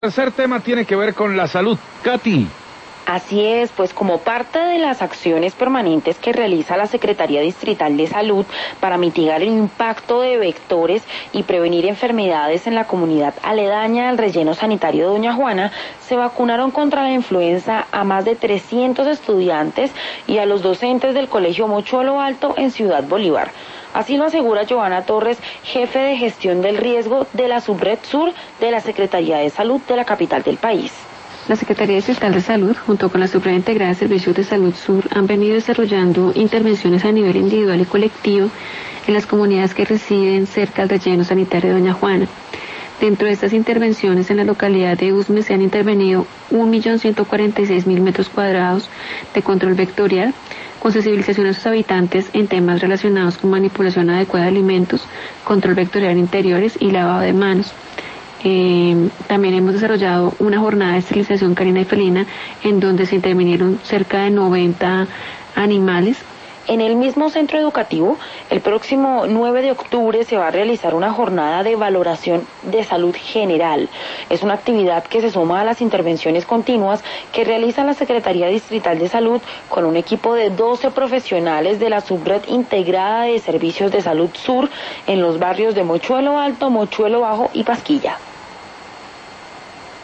Tercer tema tiene que ver con la salud. Katy. Así es, pues como parte de las acciones permanentes que realiza la Secretaría Distrital de Salud para mitigar el impacto de vectores y prevenir enfermedades en la comunidad aledaña al relleno sanitario de Doña Juana, se vacunaron contra la influenza a más de 300 estudiantes y a los docentes del Colegio Mochuelo Alto en Ciudad Bolívar. Así lo asegura Joana Torres, jefe de gestión del riesgo de la Subred Sur de la Secretaría de Salud de la capital del país. La Secretaría Distrital de Salud, junto con la Subred Integrada de Servicios de Salud Sur, han venido desarrollando intervenciones a nivel individual y colectivo en las comunidades que residen cerca del relleno sanitario de Doña Juana. Dentro de estas intervenciones en la localidad de Usme se han intervenido 1.146.000 metros cuadrados de control vectorial, con sensibilización a sus habitantes en temas relacionados con manipulación adecuada de alimentos, control vectorial interiores y lavado de manos. También hemos desarrollado una jornada de esterilización canina y felina en donde se intervinieron cerca de 90 animales. En el mismo centro educativo, el próximo 9 de octubre se va a realizar una jornada de valoración de salud general. Es una actividad que se suma a las intervenciones continuas que realiza la Secretaría Distrital de Salud con un equipo de 12 profesionales de la Subred Integrada de Servicios de Salud Sur en los barrios de Mochuelo Alto, Mochuelo Bajo y Pasquilla.